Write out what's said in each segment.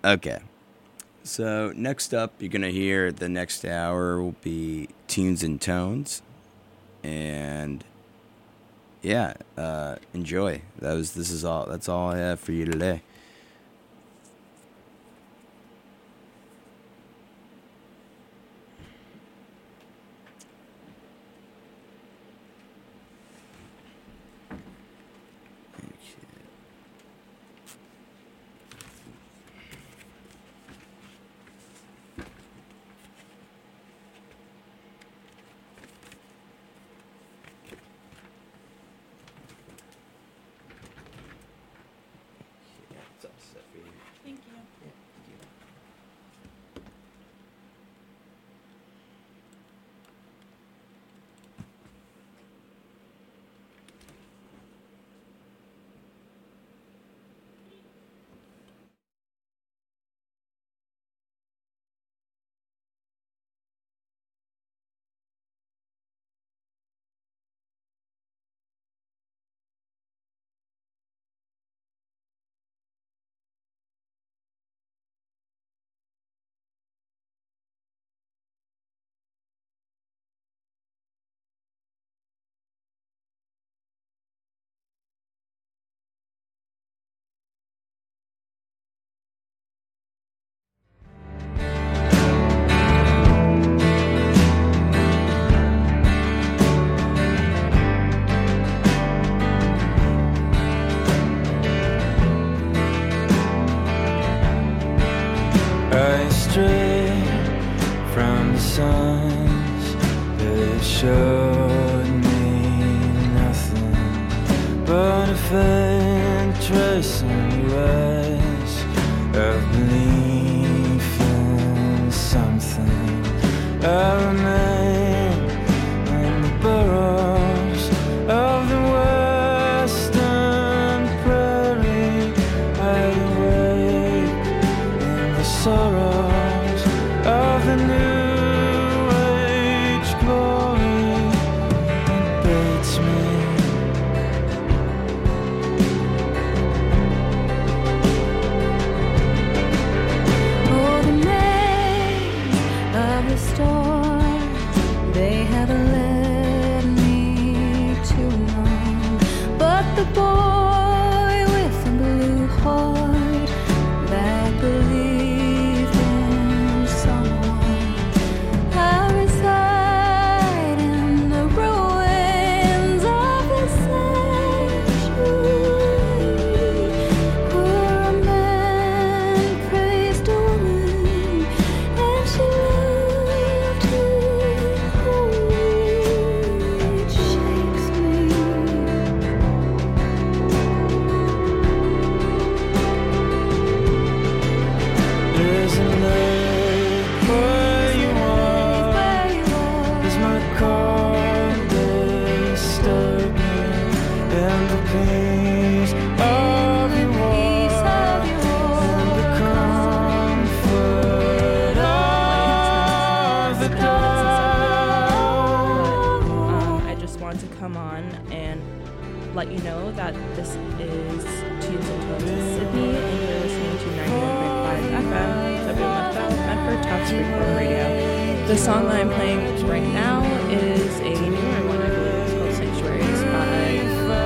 Okay. So next up, you're gonna hear the next hour will be Tunes and Tones, and yeah, enjoy. This is all. That's all I have for you today. Thank you. I stray from the signs that showed me nothing but a faint trace in your eyes of belief in something. I remain in the burrows of the western prairie. I awake in the sorrows of the new age glory. It baits me. Oh, the maze of the storm, they haven't led me too long. But the boy with the blue heart that believed in someone, I reside in the ruins of the sanctuary, where a man praised a woman, and she loved him wholly. It shakes me. Isn't it where you are? Is my call disturbing? And the peace of your walk, and the comfort of the dark. I just wanted to come on and let you know that this is Tunes and Tones in Sydney, and you're listening to 91.5 FM, WMFL, Medford Top Freeform Radio. The song that I'm playing right now is a newer one, I believe. It's called Sanctuary. It's by,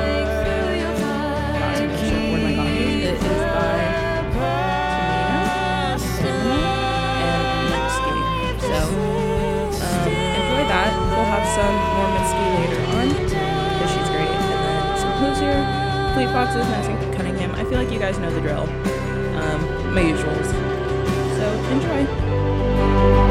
I'm not sure where my copy is. It is by Tamina, Sydney, and Mitski. So, enjoy that. We'll have some more Mitski later on, because she's great. And then some Hoosier, Fleet Foxes, Madison Cunningham. I feel like you guys know the drill. My usuals. So, enjoy.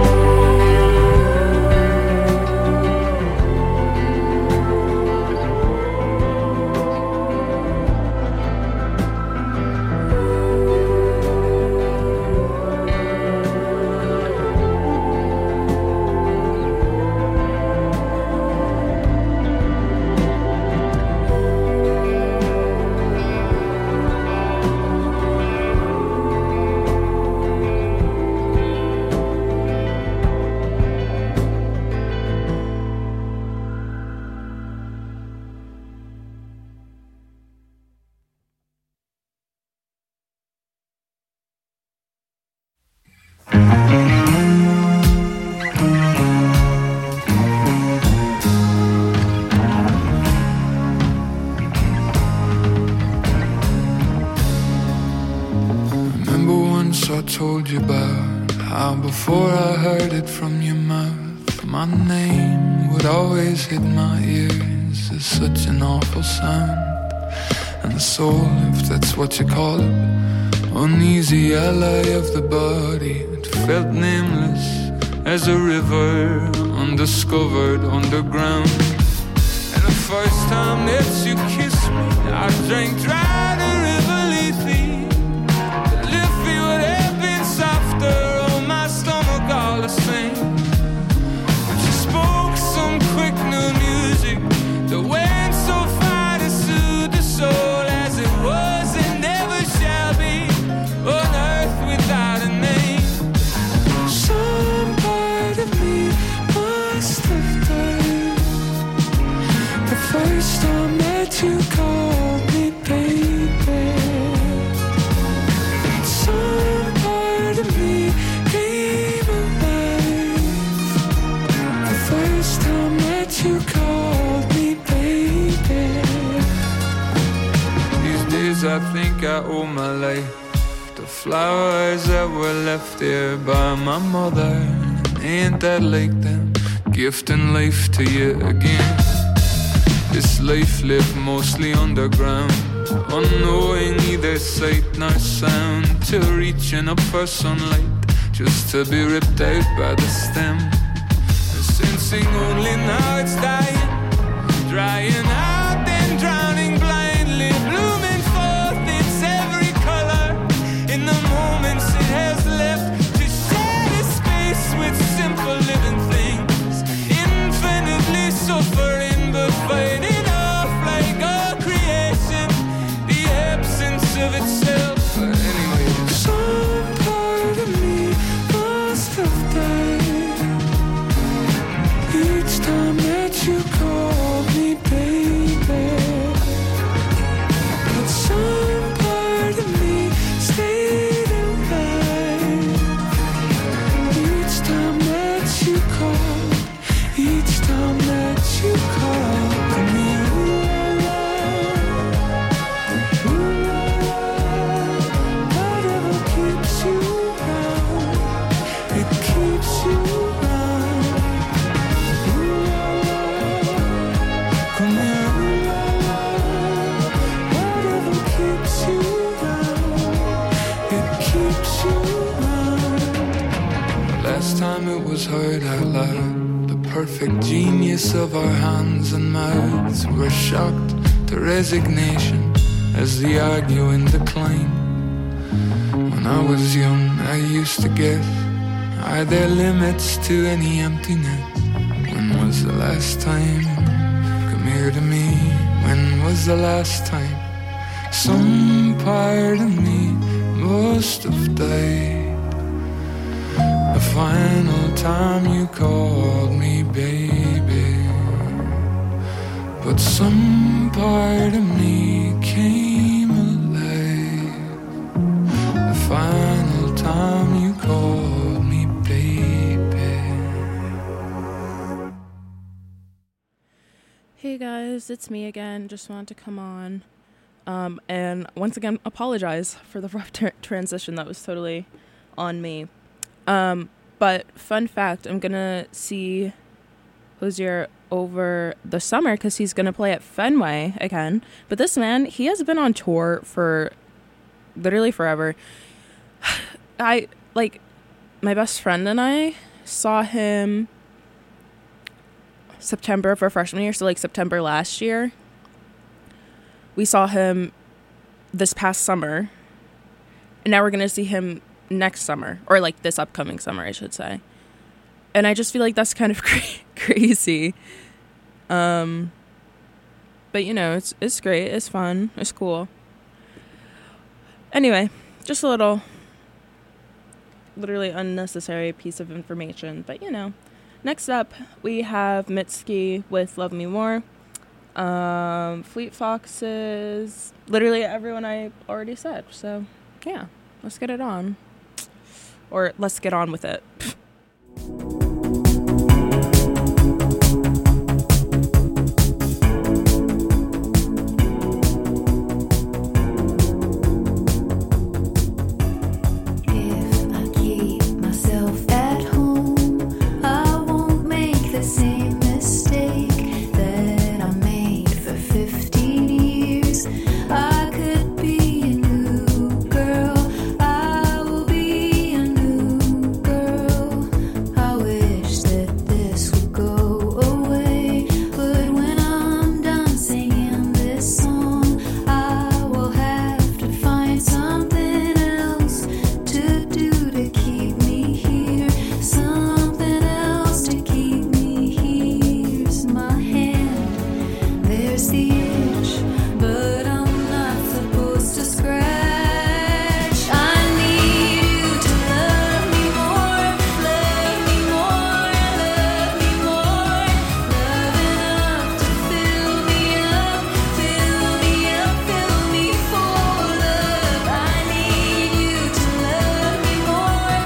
Remember once I told you about how before I heard it from your mouth, my name would always hit my ears as such an awful sound. And the soul, if that's what you call it, uneasy ally of the body, it felt nameless as a river undiscovered underground. And the first time that you kissed me, I drank dry the river Lethe. The Liffey would have been softer on my stomach all the same. But you spoke some quick new music that went so far to soothe the soul, as it was and never shall be on earth without a name. Some part of me must have died the first time that you called me baby. Some part of me came alive the first time that you called me baby. These days I think I owe my life to flowers that were left here by my mother. Ain't that like them, gifting life to you again? This life lived mostly underground, unknowing neither sight nor sound, till reaching up for sunlight, just to be ripped out by the stem. Sensing only now it's dying, drying out and drowning blindly, blooming forth its every color in the moments it has left to share a space with simple living things, infinitely suffering but fighting off like all creation, the absence of itself. But anyway, some part of me must have died each time that you called me baby. But some part of me stayed alive each time that you called, each time that you called me. Whatever keeps you around, it keeps you around. Come here, whatever keeps you around, it keeps you around. Last time it was heard out loud, the perfect genius of our hands and mouths were shocked to resignation as the arguing declined. When I was young, I used to guess, are there limits to any emptiness? When was the last time? Come here to me. When was the last time? Some part of me must have died the final time you called me baby. But some part of me came alive the final time you called me baby. Hey guys, it's me again. Just wanted to come on and once again apologize for the rough transition. That was totally on me. But fun fact, I'm gonna see Hozier over the summer because he's gonna play at Fenway again. But this man, he has been on tour for literally forever. My best friend and I saw him September for freshman year, so like September last year. We saw him this past summer, and now we're gonna see him next summer, or like this upcoming summer, I should say. And I just feel like that's kind of crazy. But you know, it's great, it's fun, it's cool. Anyway, just a little, literally unnecessary piece of information, but you know. Next up, we have Mitski with Love Me More. Fleet Foxes, literally everyone I already said. So, yeah, let's get it on. or let's get on with it. If I keep myself at home, I won't make the same mistake that I made for 15 years. I could be a new girl. I will be a new girl. I wish that this would go away, but when I'm done singing this song, I will have to find something else to do to keep me here. Something else to keep me here. Here's my hand, there's the itch, but I'm not supposed to scratch. I need you to love me more, love me more, love me more. Love enough to fill me up, fill me up, fill me full of. I need you to love me more,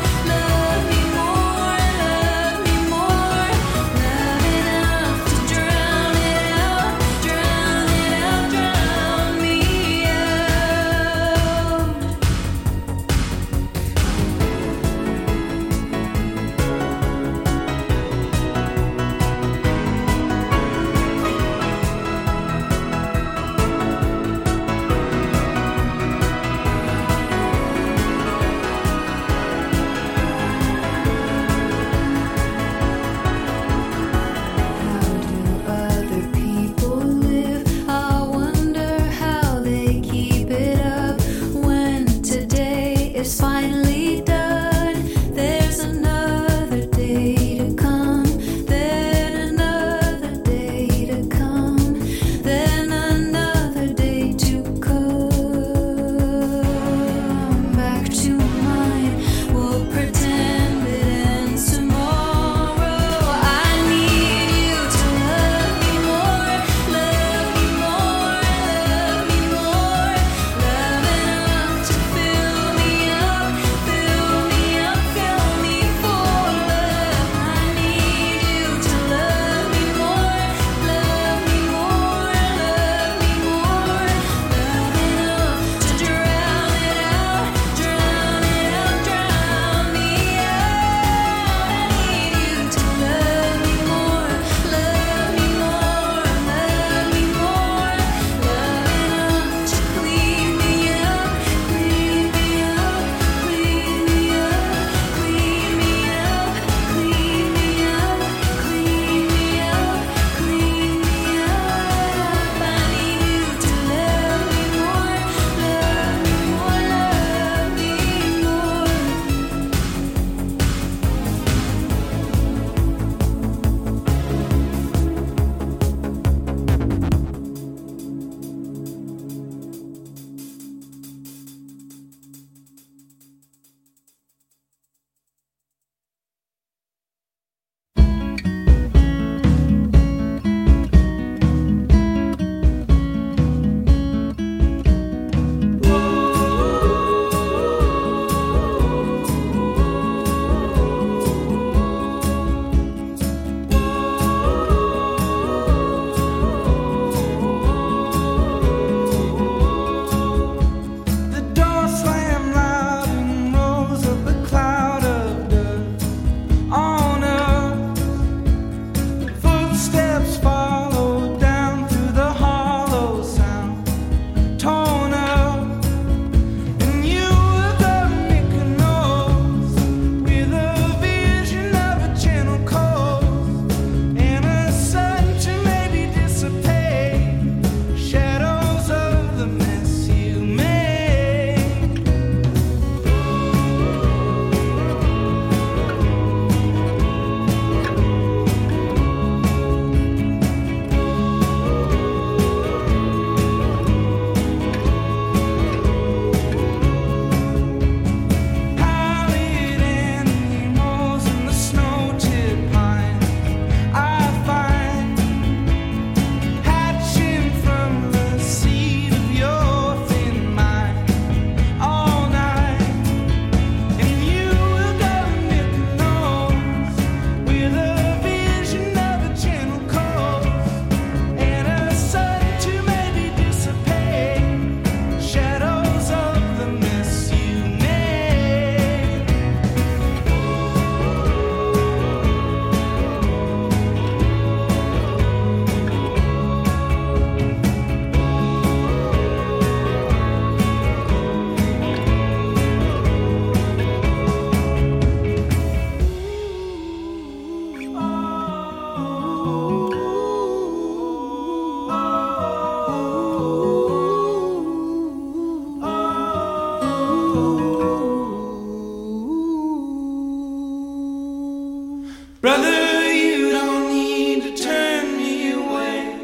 Brother, you don't need to turn me away.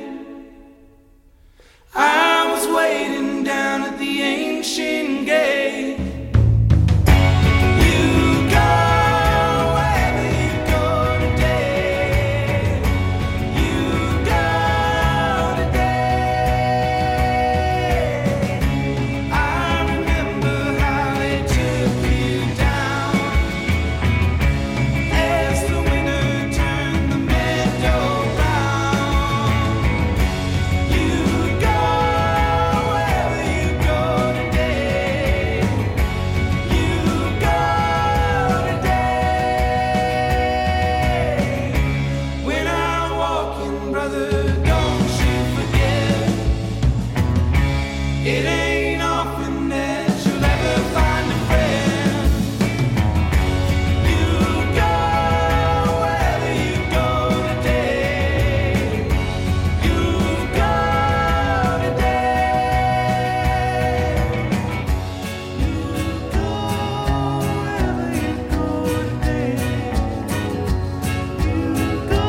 I was waiting down at the ancient gate. You go wherever you go today. You go today. I remember how they took you down as the winter turned the meadow brown. You go wherever you go today. You go today. When I'm walking, brother, don't you forget. It ain't often that you'll ever find a friend. You go wherever you go today. You go today. You go wherever you go today. You go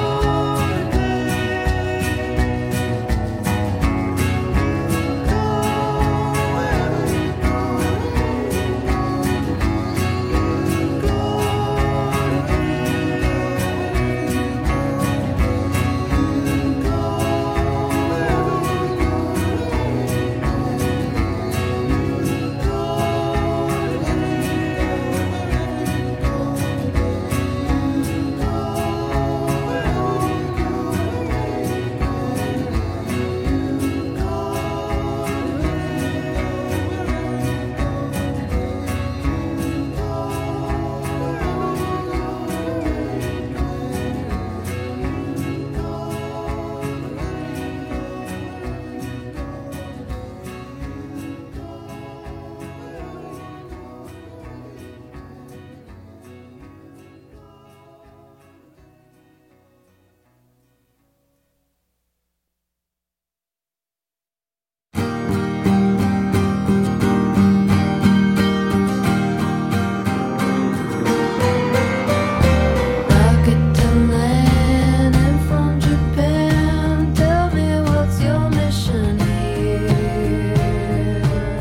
Rocket to land and from Japan. Tell me what's your mission here?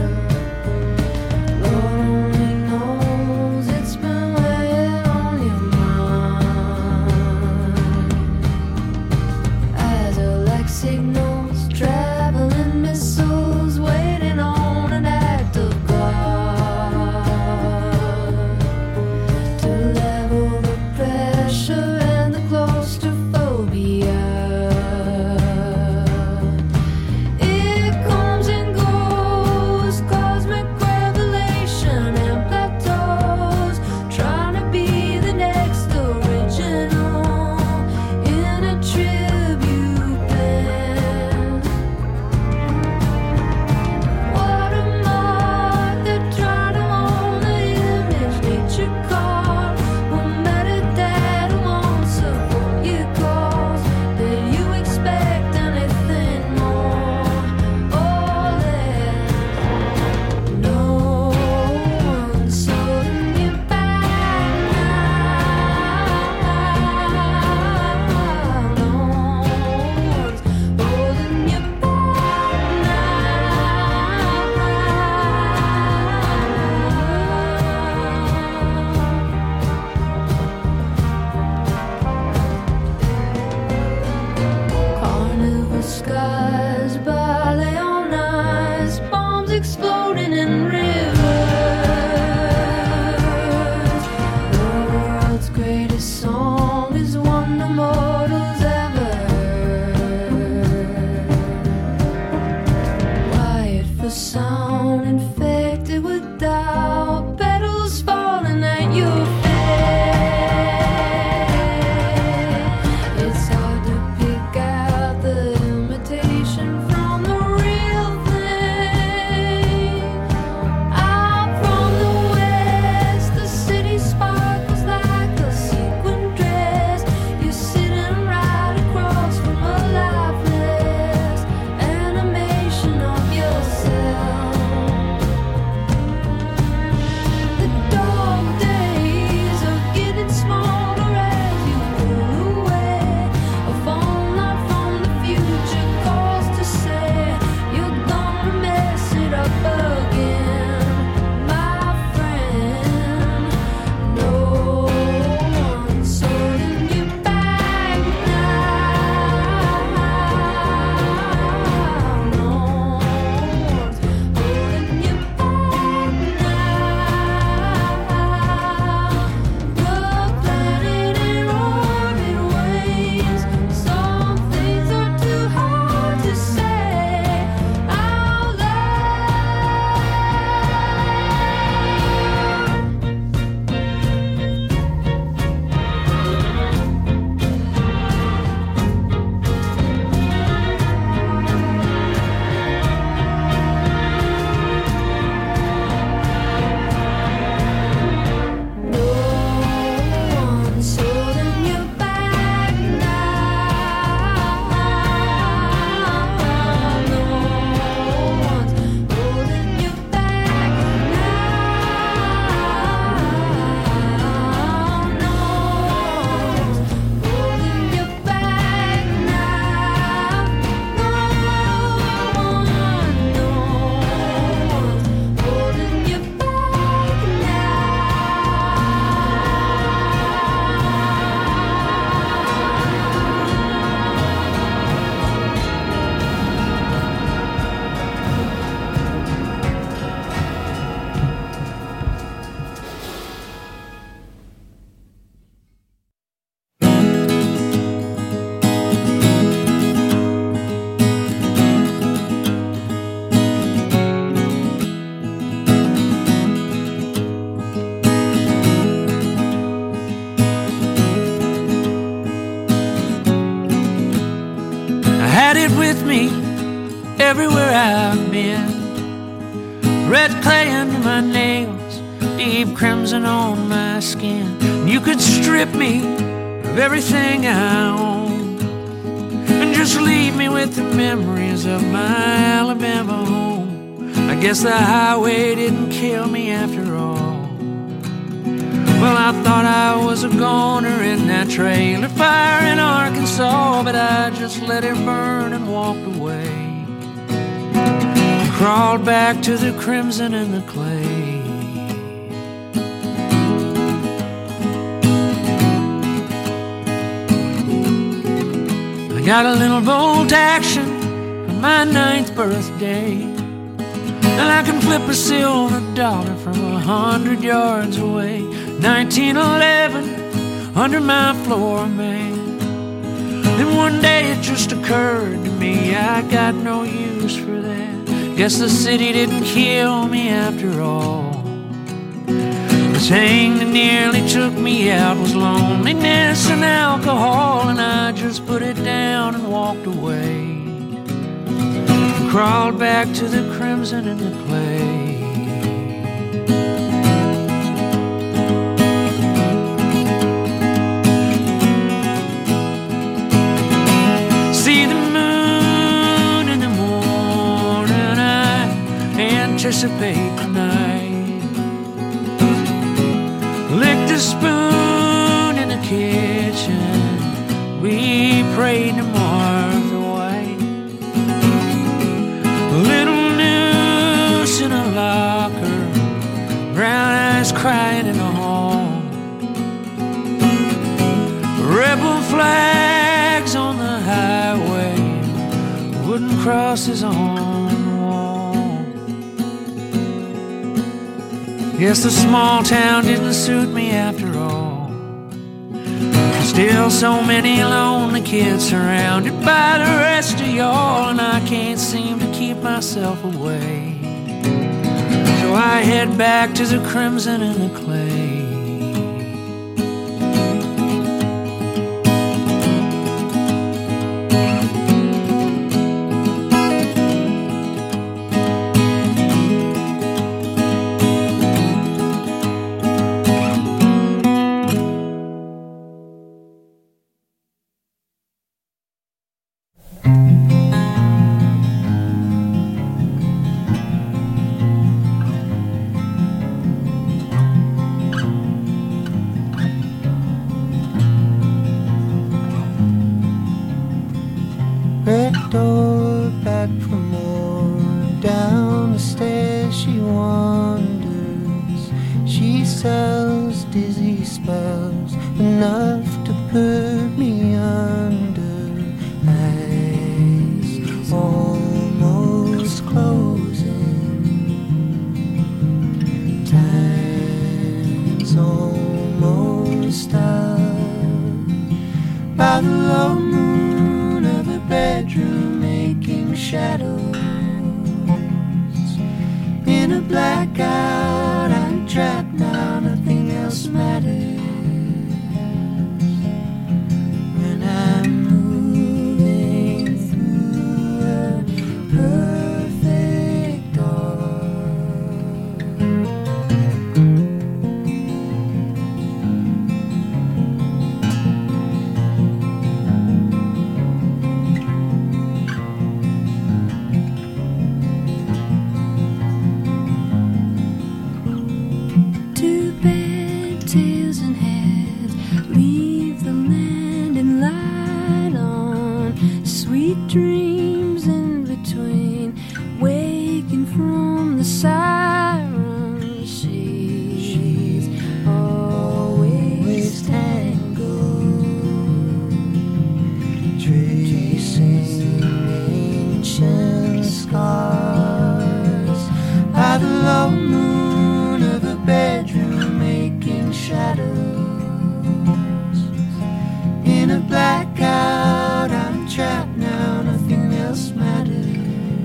Lord only knows it's been weighing on your mind. Eyes are like signals, traveling missiles, waiting on an act of God to level the pressure and the claustrophobia. It comes and goes, cosmic revelation and plateaus, trying to be the next original in a tribute band. Watermark, they're trying to own the image nature caught. Well, metadata won't support your cause. Did you expect anything more or less? No one's holding you back now. No one's holding you Carnival skies, ballet on ice, bombs exploding in rivers. The world's greatest song is one the mortals ever heard. Wired for sound, infected with doubt, petals falling at your feet. It's hard to pick out the imitation from the real thing. I'm from the west, the city sparkles like a sequin dress. You're sitting right across from a lifeless animation of yourself. The dog days I've been. Red clay under my nails, deep crimson on my skin. You could strip me of everything I own and just leave me with the memories of my Alabama home. I guess the highway didn't kill me after all. Well, I thought I was a goner in that trailer fire in Arkansas, but I just let it burn and walked away. Crawled back to the crimson and the clay. I got a little bolt action for my 9th birthday, and I can flip a silver dollar from 100 yards away. 1911 under my floor, man. Then one day it just occurred to me I got no use for that. Guess the city didn't kill me after all. The thing that nearly took me out was loneliness and alcohol, and I just put it down and walked away. Crawled back to the crimson and the clay. See the moon in the morning, I anticipate the night. Lick the spoon in the kitchen, we prayed to Martha White. A little noose in a locker, brown eyes crying in the hall. Rebel flags on the highway, wooden crosses on the wall. Yes, the small town didn't suit me after all. Still so many lonely kids surrounded by the rest of y'all, and I can't seem to keep myself away. So I head back to the crimson and the clay. Red door back for more. Down the stairs she wanders. She sells dizzy spells, enough to put me under. Eyes almost closing, time's almost up. By the low moon of a bedroom making shadows. In a blackout, I'm trapped now, nothing else matters. When I'm moving through a perfect dark. Two bad tails and heads leave the land and light on. Sweet dreams in between, waking from the siren. She's always tangled, tracing ancient scars. By the low moon of a bedroom making shadows. In a blackout, I'm trapped now, nothing else matters.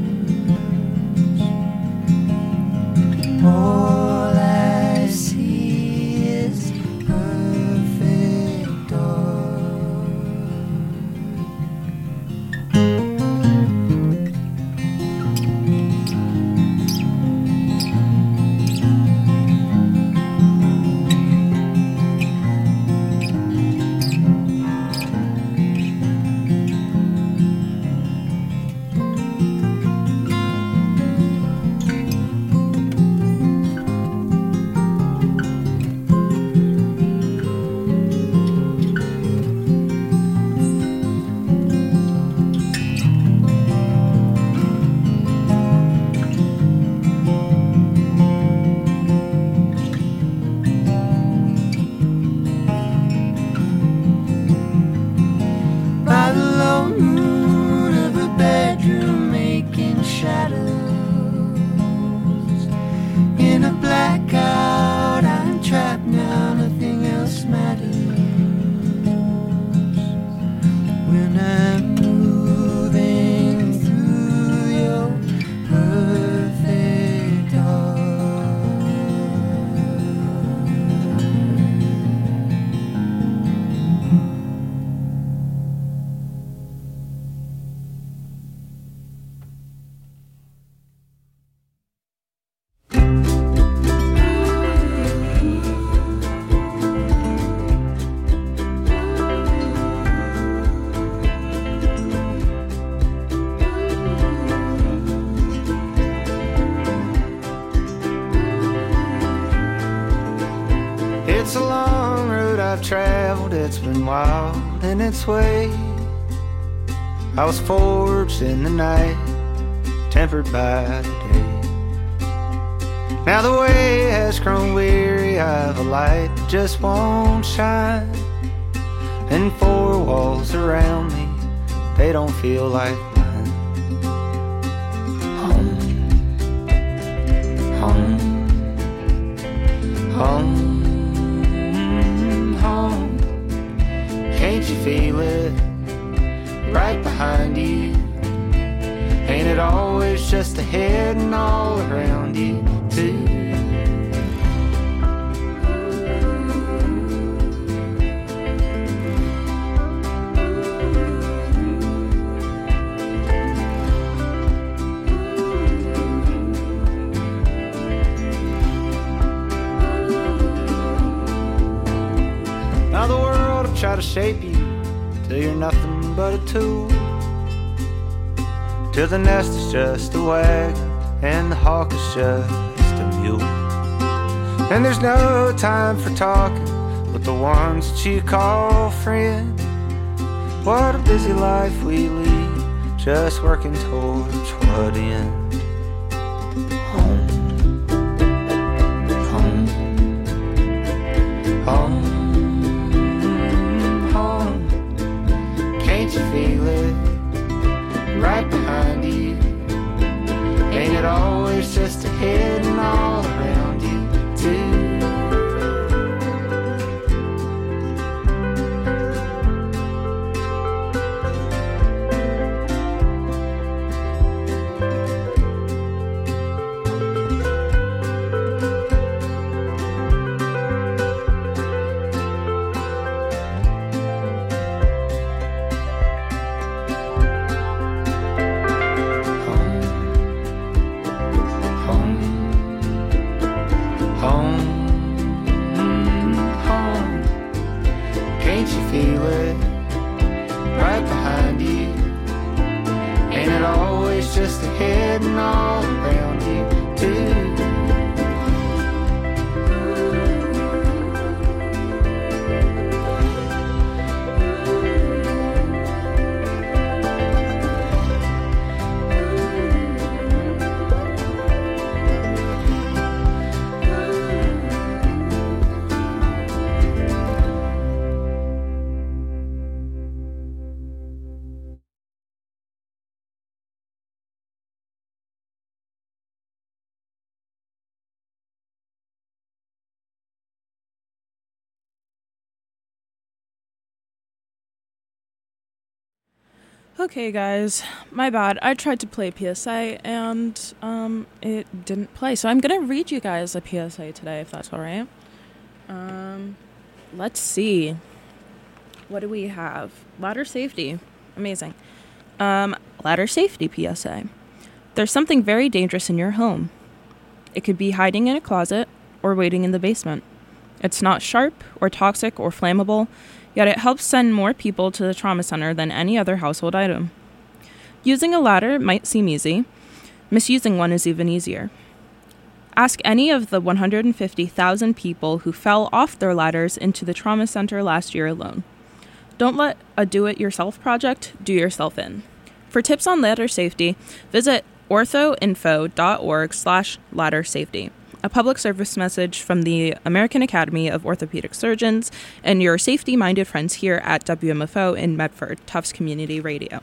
All I see is perfect dark. It's a long road I've traveled, it's been wild in its way. I was forged in the night, tempered by the day. Now the way has grown weary, I have a light that just won't shine. And four walls around me, they don't feel like mine. Home, home, home, home. Can't you feel it right behind you? Ain't it always just ahead and all around you too? Now the world will try to shape you till you're nothing but a tool, till the nest is just a wagon and the hawk is just a mule. And there's no time for talking with the ones that you call friend. What a busy life we lead, just working towards what end? Home, home, home, home. Can't you feel it right behind you? Ain't it always just ahead and all around you too? Just ahead and all around you too. Okay, guys, my bad. I tried to play PSA and it didn't play. So I'm gonna read you guys a PSA today, if that's all right. Let's see. What do we have? Ladder safety. Amazing. Ladder safety PSA. There's something very dangerous in your home. It could be hiding in a closet or waiting in the basement. It's not sharp or toxic or flammable, yet it helps send more people to the trauma center than any other household item. Using a ladder might seem easy. Misusing one is even easier. Ask any of the 150,000 people who fell off their ladders into the trauma center last year alone. Don't let a do-it-yourself project do yourself in. For tips on ladder safety, visit orthoinfo.org/ladder safety. A public service message from the American Academy of Orthopedic Surgeons and your safety-minded friends here at WMFO in Medford, Tufts Community Radio.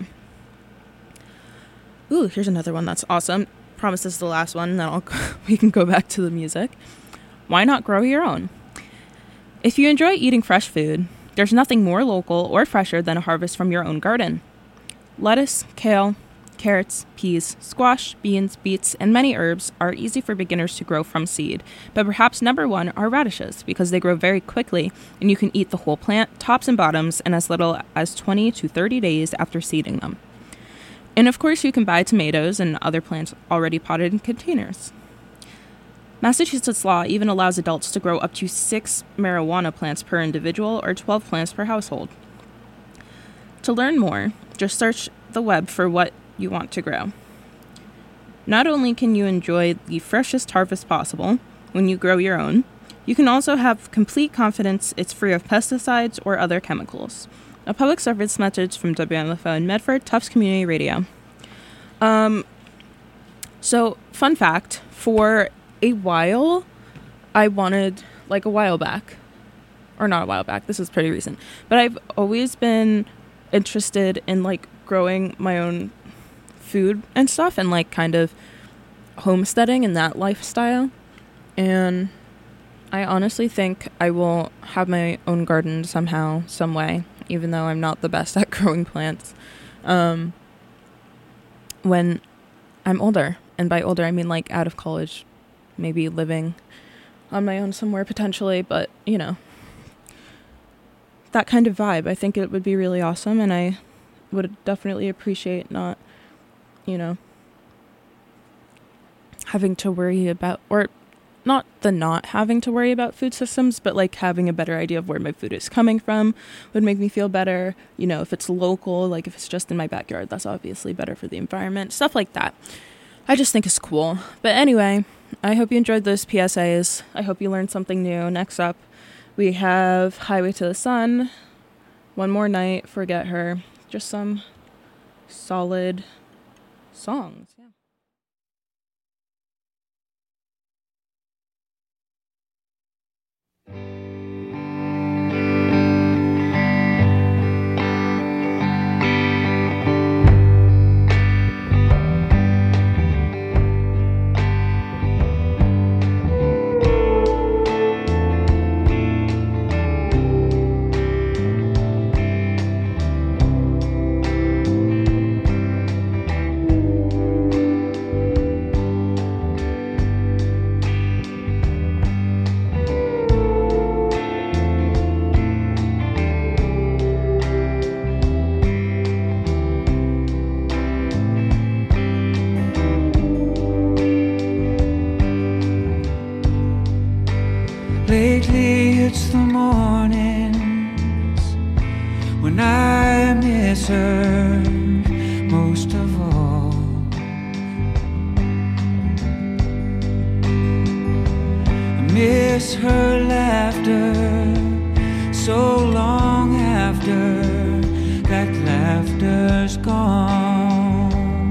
Ooh, here's another one that's awesome. Promise this is the last one, and then we can go back to the music. Why not grow your own? If you enjoy eating fresh food, there's nothing more local or fresher than a harvest from your own garden. Lettuce, kale, carrots, peas, squash, beans, beets, and many herbs are easy for beginners to grow from seed, but perhaps number one are radishes because they grow very quickly and you can eat the whole plant, tops and bottoms, in as little as 20 to 30 days after seeding them. And of course you can buy tomatoes and other plants already potted in containers. Massachusetts law even allows adults to grow up to 6 marijuana plants per individual or 12 plants per household. To learn more, just search the web for what you want to grow. Not only can you enjoy the freshest harvest possible when you grow your own, You can also have complete confidence it's free of pesticides or other chemicals. A public service message from WMFO in Medford, Tufts Community Radio. So, fun fact, for a while, I wanted, like a while back, or not a while back, this is pretty recent, but I've always been interested in, like, growing my own food and stuff, and, like, kind of homesteading and that lifestyle. And I honestly think I will have my own garden somehow, some way, even though I'm not the best at growing plants, when I'm older. And by older, I mean, like, out of college, maybe living on my own somewhere potentially, but, you know, that kind of vibe. I think it would be really awesome, and I would definitely appreciate not, you know, having to worry about, or not the not having to worry about food systems, but, like, having a better idea of where my food is coming from would make me feel better. You know, if it's local, like, if it's just in my backyard, that's obviously better for the environment, stuff like that. I just think it's cool. But anyway, I hope you enjoyed those PSAs. I hope you learned something new. Next up, we have Highway to the Sun, One More Night, Forget Her. Just some solid songs. Yeah. Lately it's the mornings when I miss her most of all. I miss her laughter so long after that laughter's gone.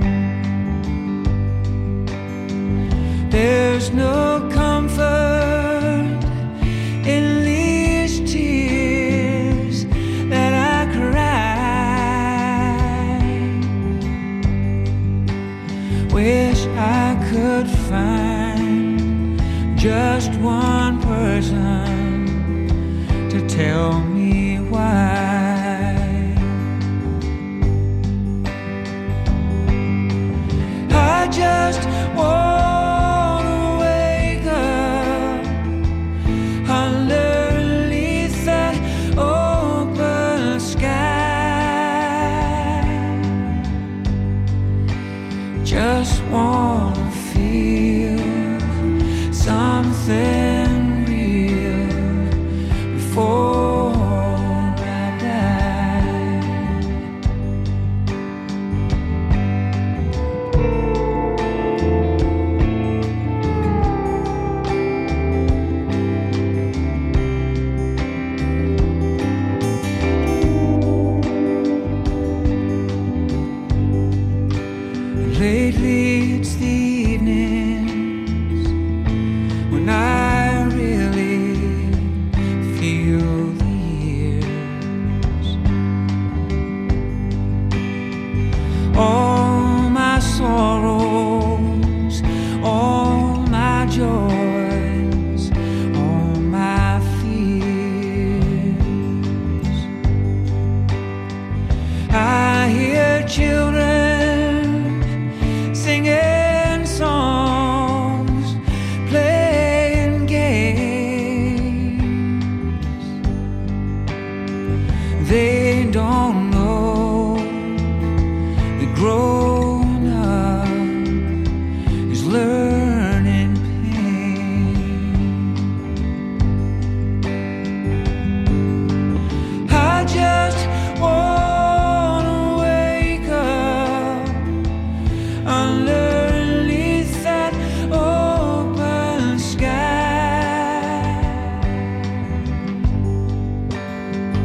There's no comfort in these tears that I cry. Wish I could find just one person to tell me why. I just want just wanna feel something real before I die. Lately it's the evenings when I really feel the years. All my sorrows, all my joys, all my fears. I hear children singing songs, playing games. They don't know that growing up is learning pain. I just wanna wake up underneath that open sky.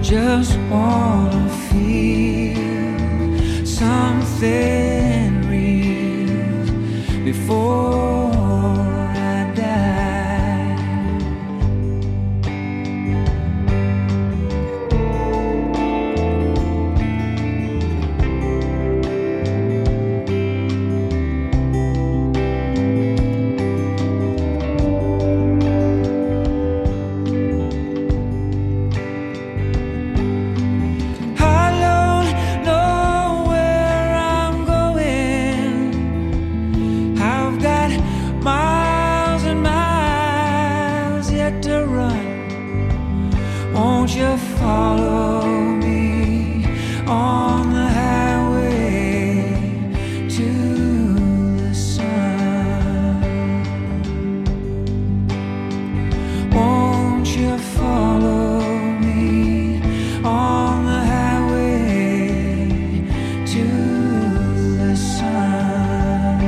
just wanna feel something real before I die. Won't you follow me on the highway to the sun? Won't you follow me on the highway to the sun?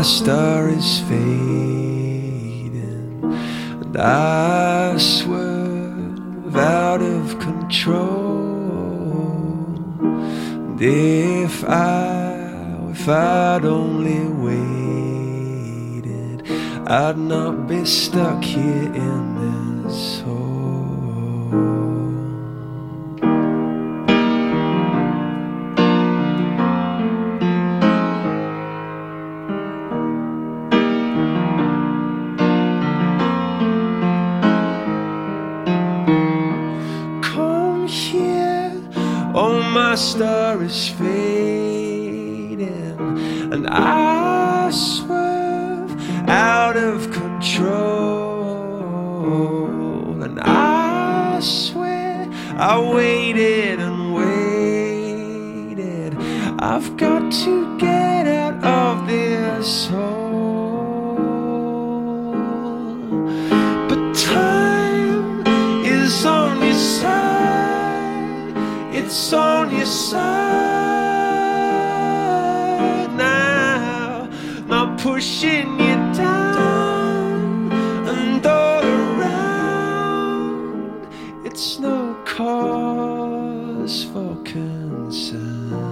star is fading, and I swerve out of control. And if I'd only waited, I'd not be stuck here in this hole. Come here, oh my star is fading, and I swerve out of control. And I swear I waited and waited. I've got to get out of this hole. But time is on your side. It's on your side now, not pushing you down and all around. It's no cause for concern.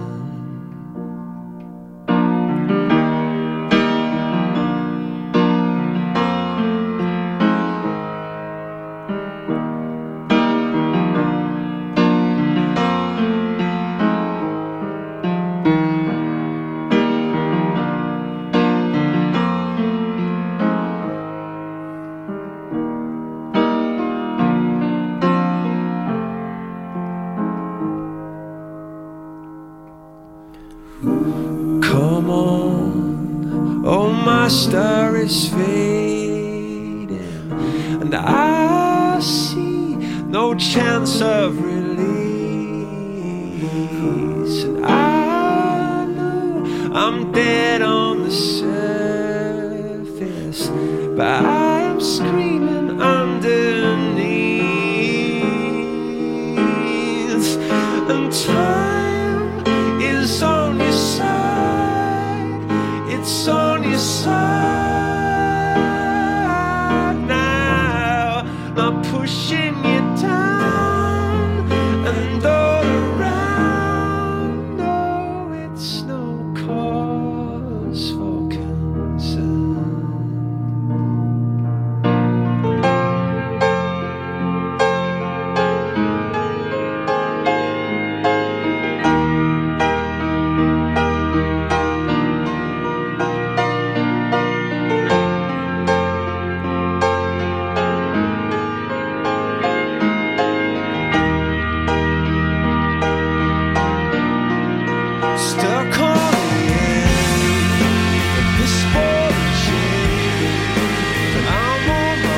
Come on, oh my star is fading, and I see no chance of release. And I know I'm dead on the surface, but I am screaming underneath. And time is on your side. It's on your side now, not pushing you down and all around. No, it's no cause for concern. Stuck on the end of this boring chain, but I'm on my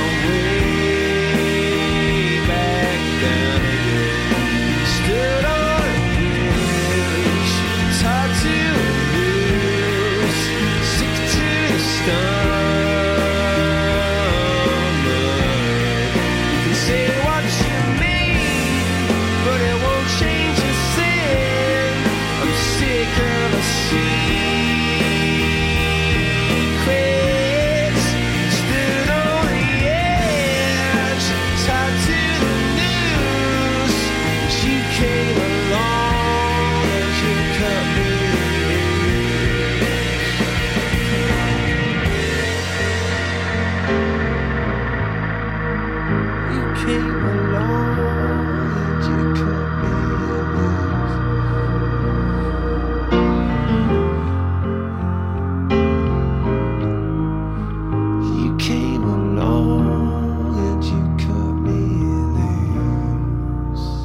way back down again. Stood on a bridge, tied to a noose, stick to the stomach. You can say what you mean, but it won't change a thing. I'm sick of the secrets. Stood on the edge, tied to the noose. But you came along and you cut me loose. You came along and you cut me loose. You came along and you cut me loose.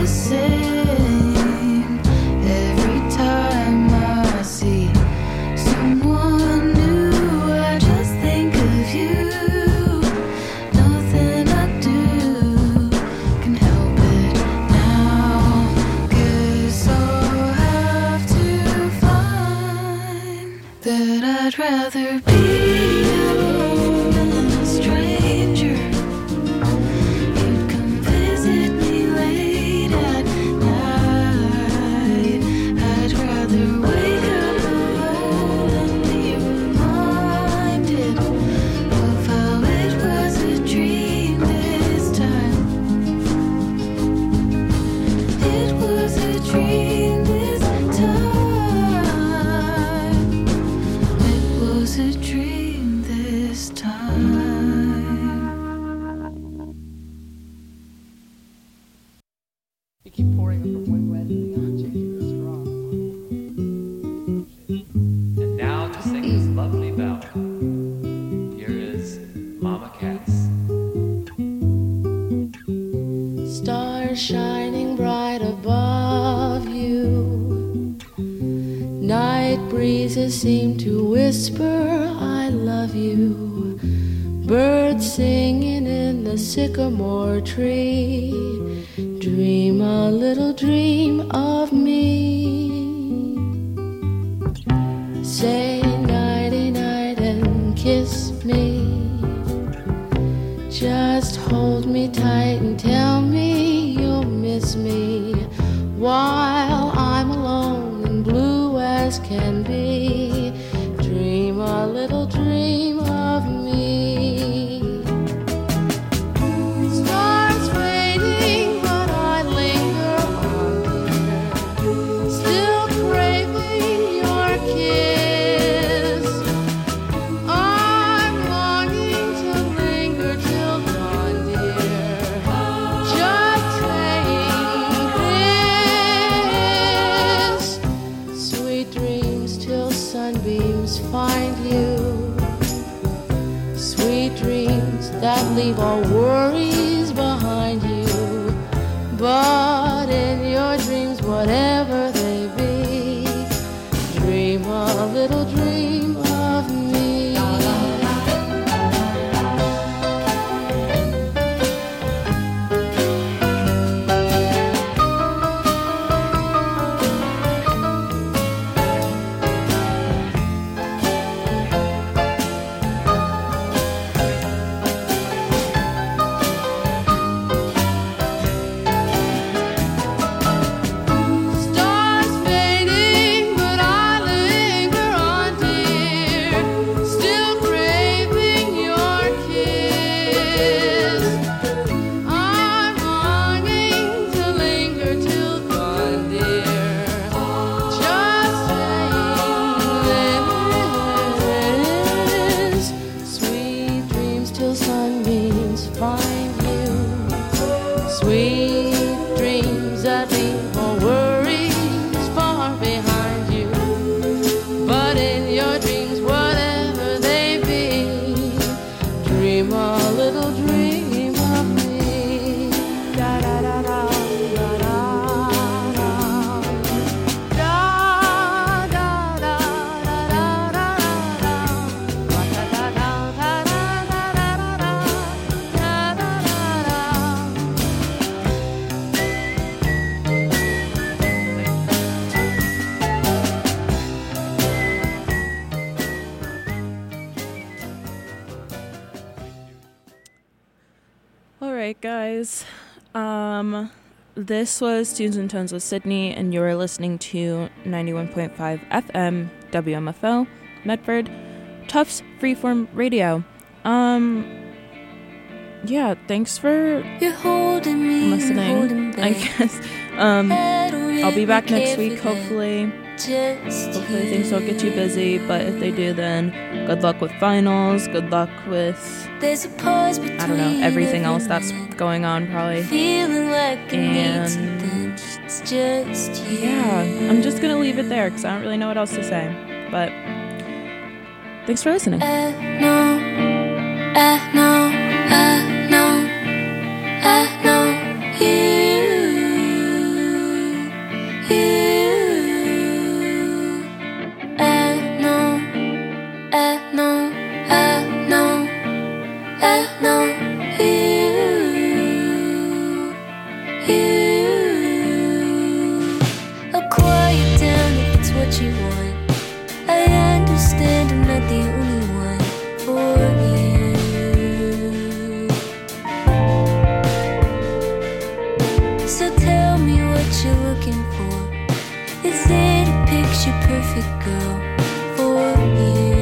the same every time I see someone new. I just think of you. Nothing I do can help it now. Guess I'll have to find that I'd rather be alone than a stranger. You'd come visit me late at night. I'd rather wake up alone than be reminded of how it was a dream this time. It was a dream this time. It was a dream this time. You keep pouring it from one glass to the other, changing the straw. And now to sing this lovely ballad, here is Mama Cass. Stars shining bright above you. Night breezes seem to whisper, I love you. Birds singing in the sycamore tree. Dream a little dream of me. Say nighty night and kiss me. Just hold me tight and tell me you'll miss me while I'm alone and blue as can be. Dream a little dream of me. Stars fading, but I linger on, dear. Still craving your kiss. I'm longing to linger till dawn, dear. Just saying this. Sweet dreams till sunbeams find you. Sweet dreams that leave all worries behind you. But in your dreams, whatever they be, dream a little dream of me. Stars fading, but I linger on, dear. Still craving your kiss. I'm longing to linger till dawn, dear. Just saying this. Sweet dreams till sunbeams find you. Sweet dreams that leave all worries far behind you. But in your dreams, whatever they be, dream a little dream of me. Da da da da da da da da da da da da da All right, guys. This was Tunes and Tones with Sydney, and you are listening to 91.5 FM WMFO Medford Tufts Freeform Radio. Yeah, thanks for You're holding me, listening. I guess. I'll be back next week, hopefully. Just Hopefully things don't get too busy, but if they do, then good luck with finals. Good luck with, there's a pause between I don't know, everything else that's going on, probably. feeling like I need And something. It's just you. yeah, I'm just gonna leave it there because I don't really know what else to say. But thanks for listening. I know you. you want. I understand I'm not the only one for you. So tell me what you're looking for. Is it a picture perfect girl for you?